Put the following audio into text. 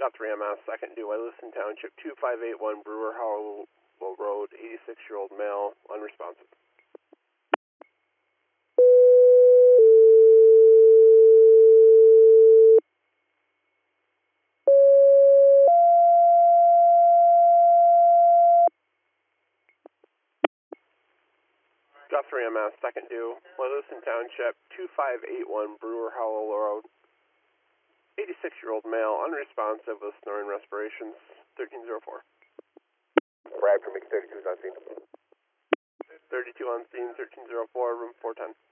Got 3MS, second due, Williston Township, 2581 Brewer Hollow Road, 86-year-old male, unresponsive. Got 3MS, second due, Williston Township, 2581 Brewer Hollow Road, 86-year-old male, unresponsive with snoring respirations, 1304. Brad from X32 is on scene. 32 on scene, 1304, room 410.